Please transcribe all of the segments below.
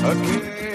Okay.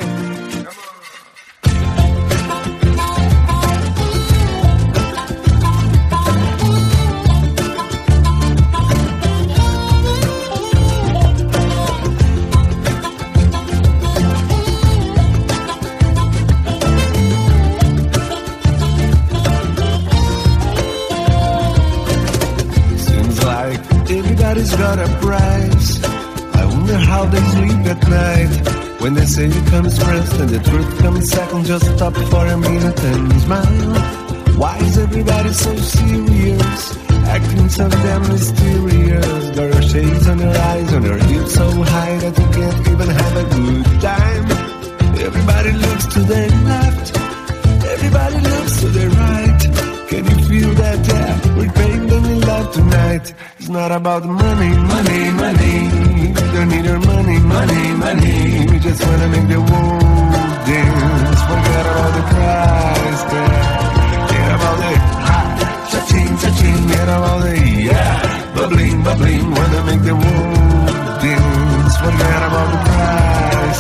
Everybody's got a price. I wonder how they sleep at night. When they say you comes first and the truth comes second, just stop for a minute and smile. Why is everybody so serious? Acting so damn mysterious. Got your shades on your eyes, on your hips so high that you can't even have a good time. Everybody looks to their left, everybody looks to their right. Can you feel that? Yeah, we're paying them in love tonight. It's not about money, money, money. We don't need your money, money, money. We just wanna make the world dance. Forget about the price tag. Get about the hot, cha-ching, cha-ching. Get about the yeah, bubbling, bubbling. Wanna make the world dance. Forget about the price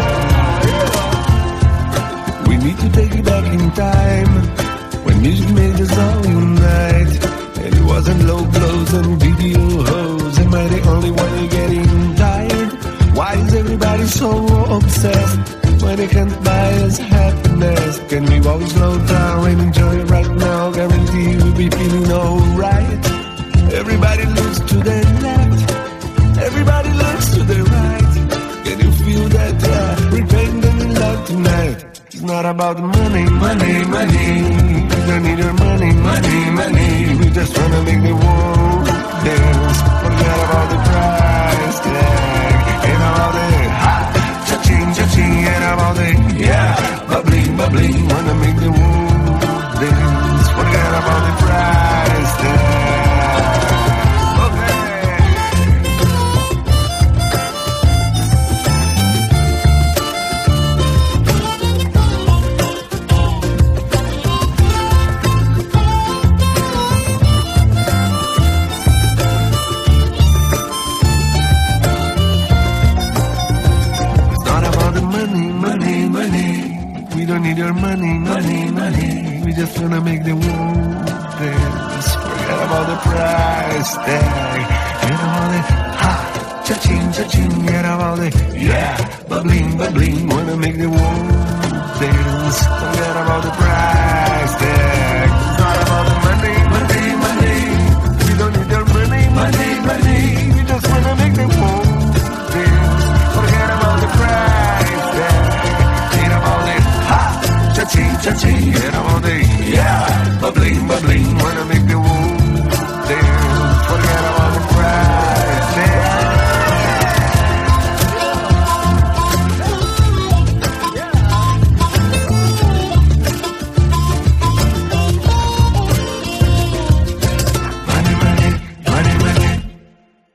tag. We need to take it back in time. When music made us all unite, and it wasn't low blows and video hoes. Am I the only one you're getting tired? Why is everybody so obsessed when they can't buy us happiness? Can we all slow down and enjoy it right now? Guarantee we'll be feeling alright. Everybody looks to their left, everybody looks to their right. Can you feel that? Yeah, we're paying them in love tonight. It's not about money, money, money. We don't need your money, money, money. We just wanna make the world dance. Forget about the price tag. And about the hot, cha-ching, cha-ching. And about the yeah, bubbling, bubbling. Wanna make the world dance. Forget about the price tag. We don't need your money, money, money. We just wanna make the world dance. Forget about the price tag. Get about the hot, cha-ching, cha-ching. Get about the yeah, bubbling, bubbling. Wanna make the world dance. Forget about the price